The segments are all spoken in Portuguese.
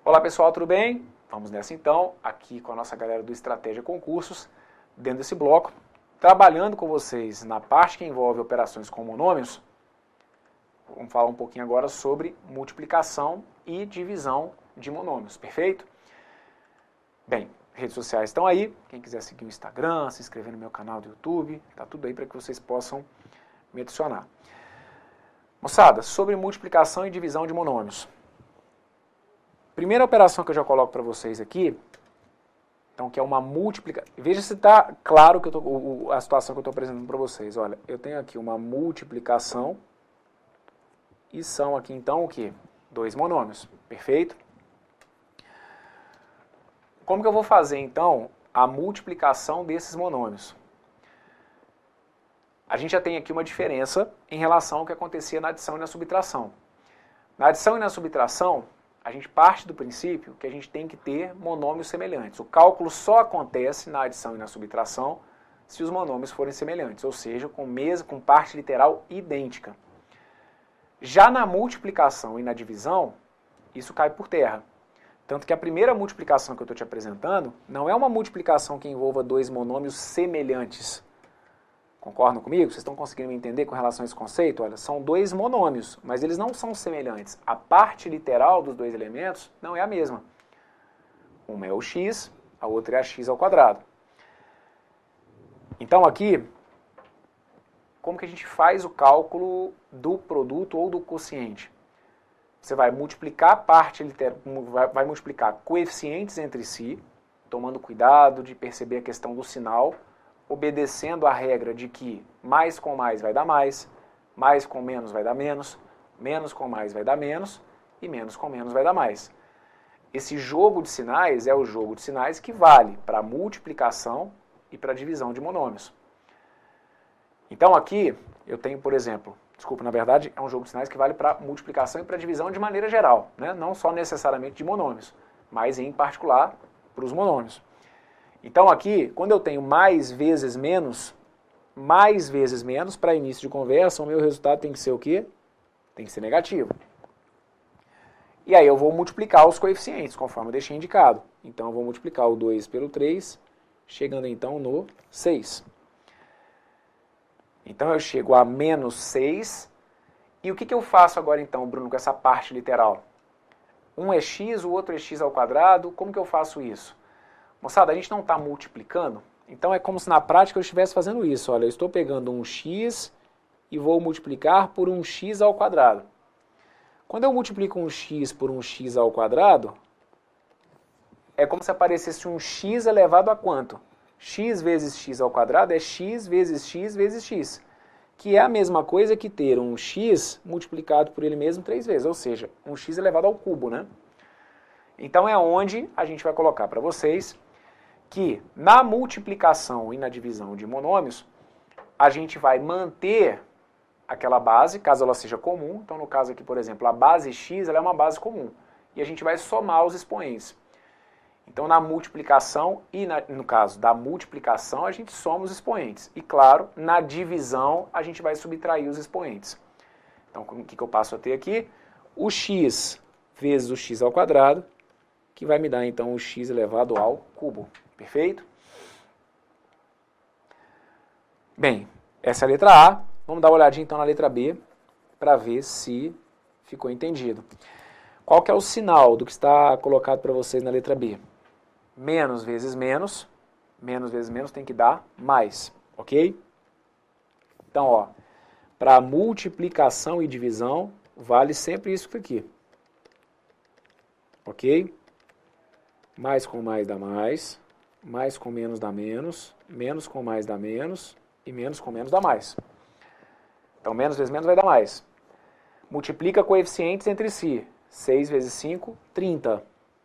Olá pessoal, tudo bem? Vamos nessa então, aqui com a nossa galera do Estratégia Concursos, dentro desse bloco, trabalhando com vocês na parte que envolve operações com monômios. Vamos falar um pouquinho agora sobre multiplicação e divisão de monômios, perfeito? Bem, redes sociais estão aí, quem quiser seguir o Instagram, se inscrever no meu canal do YouTube, tá tudo aí para que vocês possam me adicionar. Moçada, sobre multiplicação e divisão de monômios. Primeira operação que eu já coloco para vocês aqui, então, que é uma multiplicação. Veja se está claro que a situação que eu estou apresentando para vocês. Olha, eu tenho aqui uma multiplicação e são aqui então o quê? Dois monômios, perfeito? Como que eu vou fazer então a multiplicação desses monômios? A gente já tem aqui uma diferença em relação ao que acontecia na adição e na subtração. Na adição e na subtração, a gente parte do princípio que a gente tem que ter monômios semelhantes. O cálculo só acontece na adição e na subtração se os monômios forem semelhantes, ou seja, com parte literal idêntica. Já na multiplicação e na divisão, isso cai por terra. Tanto que a primeira multiplicação que eu estou te apresentando não é uma multiplicação que envolva dois monômios semelhantes. Concordam comigo? Vocês estão conseguindo me entender com relação a esse conceito? Olha, são dois monômios, mas eles não são semelhantes. A parte literal dos dois elementos não é a mesma. Uma é o x, a outra é a x ao quadrado. Então aqui, como que a gente faz o cálculo do produto ou do quociente? Você vai multiplicar vai multiplicar coeficientes entre si, tomando cuidado de perceber a questão do sinal, obedecendo a regra de que mais com mais vai dar mais com menos vai dar menos com mais vai dar menos e menos com menos vai dar mais. Esse jogo de sinais é o jogo de sinais que vale para multiplicação e para divisão de monômios. Então aqui eu tenho, por exemplo, na verdade é um jogo de sinais que vale para multiplicação e para divisão de maneira geral, né? Não só necessariamente de monômios, mas em particular para os monômios. Então aqui, quando eu tenho mais vezes menos, para início de conversa, o meu resultado tem que ser o quê? Tem que ser negativo. E aí eu vou multiplicar os coeficientes, conforme eu deixei indicado. Então eu vou multiplicar o 2 pelo 3, chegando então no 6. Então eu chego a menos 6. E o que eu faço agora então, Bruno, com essa parte literal? Um é x, o outro é x ao quadrado. Como que eu faço isso? Moçada, a gente não está multiplicando, então é como se na prática eu estivesse fazendo isso. Olha, eu estou pegando um x e vou multiplicar por um x ao quadrado. Quando eu multiplico um x por um x ao quadrado, é como se aparecesse um x elevado a quanto? X vezes x ao quadrado é x vezes x vezes x, que é a mesma coisa que ter um x multiplicado por ele mesmo 3 vezes, ou seja, um x elevado ao cubo, né? Então é onde a gente vai colocar para vocês que na multiplicação e na divisão de monômios, a gente vai manter aquela base, caso ela seja comum. Então, no caso aqui, por exemplo, a base x ela é uma base comum. E a gente vai somar os expoentes. Então, na multiplicação e no caso da multiplicação, a gente soma os expoentes. E, claro, na divisão, a gente vai subtrair os expoentes. Então, o que eu passo a ter aqui? O x vezes o x ao quadrado, que vai me dar, então, o x elevado ao cubo. Perfeito? Bem, essa é a letra A. Vamos dar uma olhadinha então na letra B para ver se ficou entendido. Qual que é o sinal do que está colocado para vocês na letra B? Menos vezes menos tem que dar mais, ok? Então, ó, para multiplicação e divisão, vale sempre isso aqui. Ok? Mais com mais dá mais com menos dá menos com mais dá menos, e menos com menos dá mais. Então, menos vezes menos vai dar mais. Multiplica coeficientes entre si. 6 vezes 5, 30.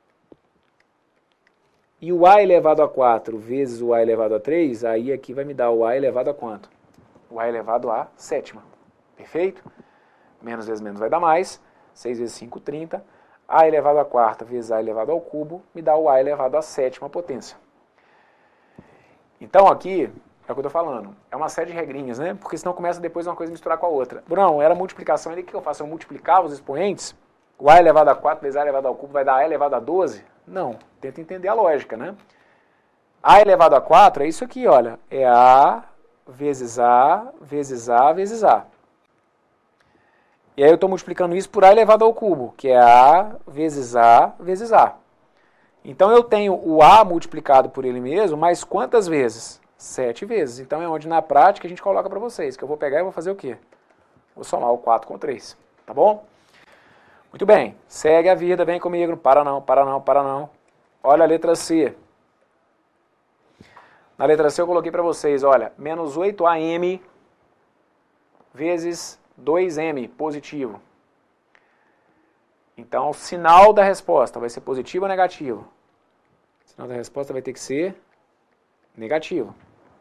E o a elevado a 4 vezes o a elevado a 3, aí aqui vai me dar o a elevado a quanto? O a elevado a sétima. Perfeito? Menos vezes menos vai dar mais. 6 vezes 5, 30. A elevado a quarta vezes a elevado ao cubo me dá o a elevado à sétima potência. Então aqui, é o que eu estou falando, é uma série de regrinhas, né? Porque senão começa depois uma coisa a misturar com a outra. Bruno, era multiplicação, ali o que eu faço? Eu multiplicava os expoentes O a elevado a 4 vezes a elevado ao cubo vai dar a elevado a 12? Não. Tenta entender a lógica, né? A elevado a 4 é isso aqui, olha. É a vezes a vezes a vezes a. E aí eu estou multiplicando isso por a elevado ao cubo, que é a vezes a vezes a. Então eu tenho o a multiplicado por ele mesmo, mas quantas vezes? 7 vezes. Então é onde na prática a gente coloca para vocês, que eu vou pegar e vou fazer o quê? Vou somar o 4 com 3, tá bom? Muito bem, segue a vida, vem comigo, não para não, para não, para não. Olha a letra C. Na letra C eu coloquei para vocês, olha, menos 8am vezes 2m, positivo. Então, o sinal da resposta vai ser positivo ou negativo? O sinal da resposta vai ter que ser negativo.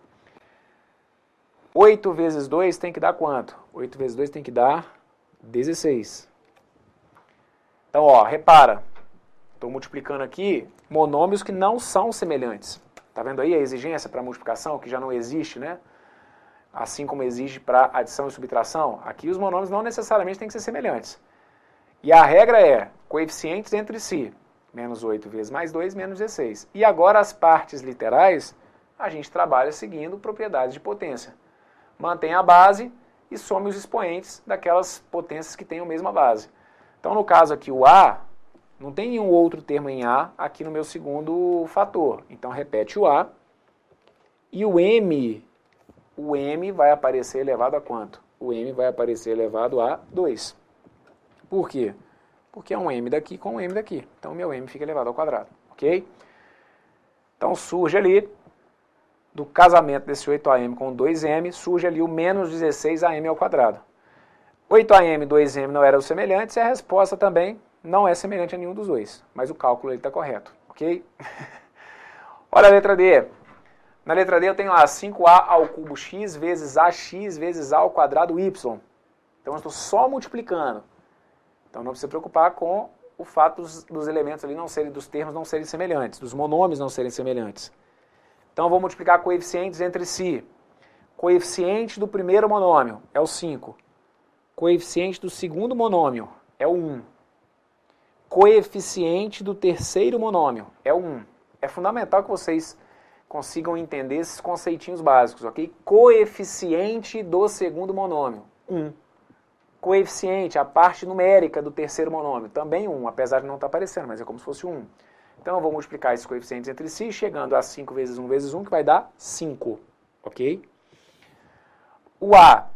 8 vezes 2 tem que dar quanto? 8 vezes 2 tem que dar 16. Então, ó, repara. Estou multiplicando aqui monômios que não são semelhantes. Tá vendo aí a exigência para multiplicação, que já não existe, né? Assim como exige para adição e subtração, aqui os monômios não necessariamente têm que ser semelhantes. E a regra é coeficientes entre si. Menos 8 vezes mais 2, menos 16. E agora as partes literais, a gente trabalha seguindo propriedades de potência. Mantém a base e some os expoentes daquelas potências que têm a mesma base. Então, no caso aqui, o A, não tem nenhum outro termo em A aqui no meu segundo fator. Então, repete o A. E o M vai aparecer elevado a quanto? O M vai aparecer elevado a 2. Por quê? Porque é um M daqui com um M daqui. Então, meu M fica elevado ao quadrado. Ok? Então, surge ali, do casamento desse 8am com 2m, surge ali o menos 16am ao quadrado. 8am e 2m não eram semelhantes e a resposta também não é semelhante a nenhum dos dois. Mas o cálculo está correto. Ok? Olha a letra D. Na letra D eu tenho lá 5a ao cubo x vezes ax vezes a ao quadrado y. Então, eu estou só multiplicando. Então, não precisa se preocupar com o fato dos elementos ali não serem, dos termos não serem semelhantes, dos monômios não serem semelhantes. Então, eu vou multiplicar coeficientes entre si. Coeficiente do primeiro monômio é o 5. Coeficiente do segundo monômio é o 1. Coeficiente do terceiro monômio é o 1. É fundamental que vocês consigam entender esses conceitinhos básicos, ok? Coeficiente do segundo monômio, 1. Coeficiente, a parte numérica do terceiro monômio, também 1, apesar de não estar aparecendo, mas é como se fosse 1. Então eu vou multiplicar esses coeficientes entre si, chegando a 5 vezes 1 vezes 1, que vai dar 5, ok? O A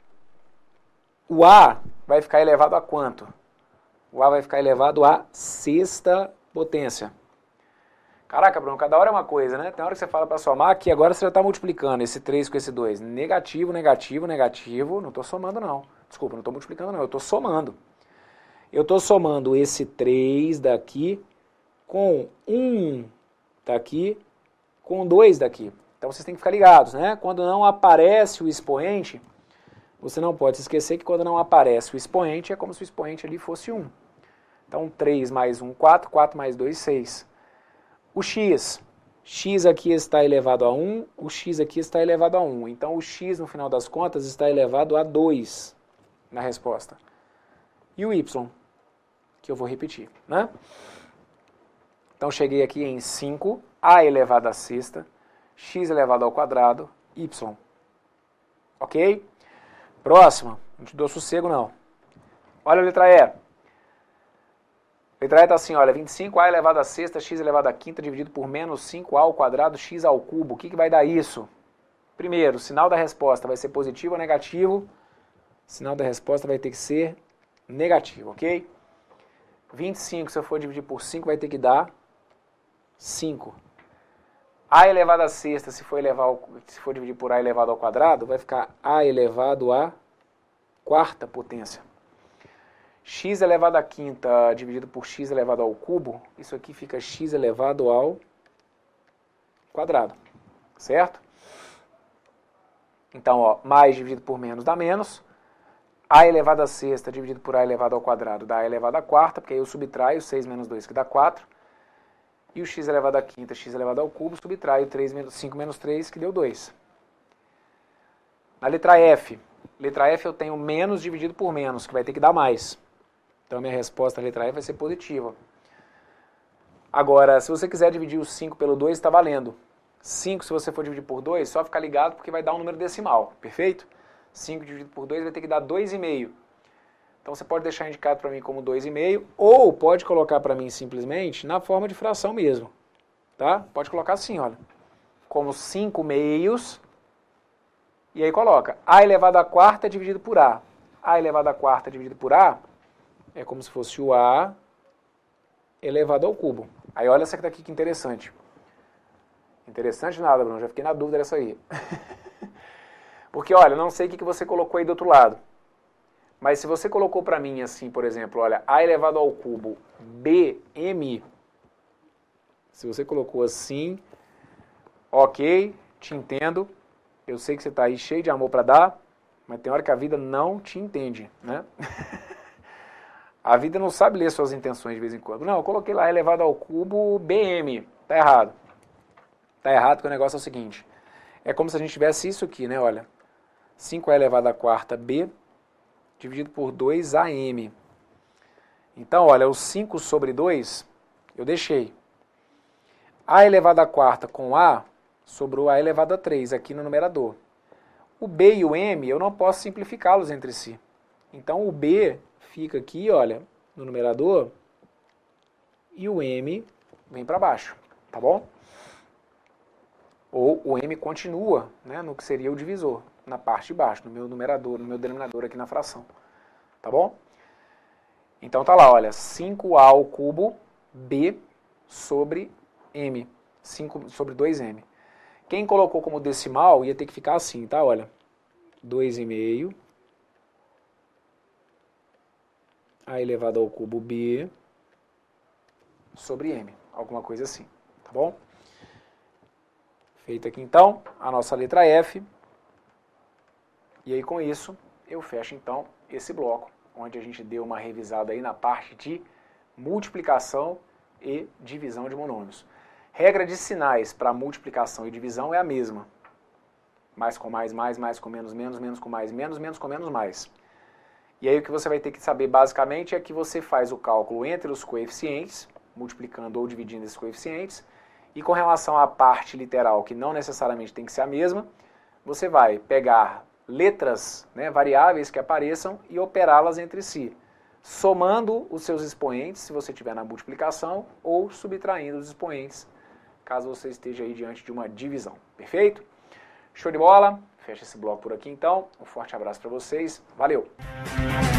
vai ficar elevado a quanto? O A vai ficar elevado à sexta potência. Caraca, Bruno, cada hora é uma coisa, né? Tem hora que você fala para somar que agora você já está multiplicando esse 3 com esse 2. Negativo, negativo, negativo. Não estou somando, não. Desculpa, não estou multiplicando, não. Eu estou somando. Eu estou somando esse 3 daqui com 1 daqui com 2 daqui. Então vocês têm que ficar ligados, né? Quando não aparece o expoente, você não pode se esquecer que quando não aparece o expoente, é como se o expoente ali fosse 1. Então 3 mais 1, 4. 4 mais 2, 6. O x aqui está elevado a 1, o x aqui está elevado a 1. Então, o x, no final das contas, está elevado a 2 na resposta. E o y, que eu vou repetir, né? Então, cheguei aqui em 5, a elevado a sexta, x elevado ao quadrado, y. Ok? Próxima. Não te dou sossego, não. Olha a letra E. A letra E está assim, olha, 25a elevado a sexta, x elevado a quinta, dividido por menos 5a ao quadrado, x ao cubo. O que vai dar isso? Primeiro, o sinal da resposta vai ser positivo ou negativo? O sinal da resposta vai ter que ser negativo, ok? 25, se eu for dividir por 5, vai ter que dar 5. A elevado a sexta, se for dividir por a elevado ao quadrado, vai ficar a elevado a quarta potência. X elevado a quinta dividido por x elevado ao cubo, isso aqui fica x elevado ao quadrado, certo? Então, ó, mais dividido por menos dá menos. A elevado a sexta dividido por a elevado ao quadrado dá a elevado a quarta, porque aí eu subtraio 6 menos 2, que dá 4. E o x elevado a quinta, x elevado ao cubo, subtraio 5 menos 3, que deu 2. Na letra F eu tenho menos dividido por menos, que vai ter que dar mais. Então, minha resposta, a letra E, vai ser positiva. Agora, se você quiser dividir o 5 pelo 2, está valendo. 5, se você for dividir por 2, só ficar ligado porque vai dar um número decimal, perfeito? 5 dividido por 2 vai ter que dar 2,5. Então, você pode deixar indicado para mim como 2,5, ou pode colocar para mim simplesmente na forma de fração mesmo. Tá? Pode colocar assim, olha, como 5 meios, e aí coloca A elevado à quarta dividido por A. A elevado à quarta dividido por A é como se fosse o A elevado ao cubo. Aí olha essa daqui que interessante. Interessante nada, Bruno, já fiquei na dúvida dessa aí. Porque, olha, não sei o que você colocou aí do outro lado. Mas se você colocou para mim assim, por exemplo, olha, A elevado ao cubo BM, se você colocou assim, ok, te entendo. Eu sei que você está aí cheio de amor para dar, mas tem hora que a vida não te entende, né? A vida não sabe ler suas intenções de vez em quando. Não, eu coloquei lá elevado ao cubo BM. Tá errado. Tá errado porque o negócio é o seguinte. É como se a gente tivesse isso aqui, né? Olha, 5A elevado à quarta B dividido por 2AM. Então, olha, o 5 sobre 2 eu deixei. A elevado à quarta com A sobrou A elevado a 3 aqui no numerador. O B e o M eu não posso simplificá-los entre si. Então, o B fica aqui, olha, no numerador, e o M vem para baixo, tá bom? Ou o M continua, né, no que seria o divisor, na parte de baixo, no meu numerador, no meu denominador aqui na fração, tá bom? Então tá lá, olha, 5A ao cubo B sobre M, 5 sobre 2M. Quem colocou como decimal ia ter que ficar assim, tá? Olha, 2,5 A elevado ao cubo B sobre M, alguma coisa assim, tá bom? Feita aqui então a nossa letra F, e aí com isso eu fecho então esse bloco, onde a gente deu uma revisada aí na parte de multiplicação e divisão de monômios. Regra de sinais para multiplicação e divisão é a mesma. Mais com mais, mais com menos, menos com mais, menos com menos, mais. E aí o que você vai ter que saber basicamente é que você faz o cálculo entre os coeficientes, multiplicando ou dividindo esses coeficientes, e com relação à parte literal, que não necessariamente tem que ser a mesma, você vai pegar letras, né, variáveis que apareçam e operá-las entre si, somando os seus expoentes, se você estiver na multiplicação, ou subtraindo os expoentes, caso você esteja aí diante de uma divisão. Perfeito? Show de bola? Fecha esse bloco por aqui então. Um forte abraço para vocês. Valeu!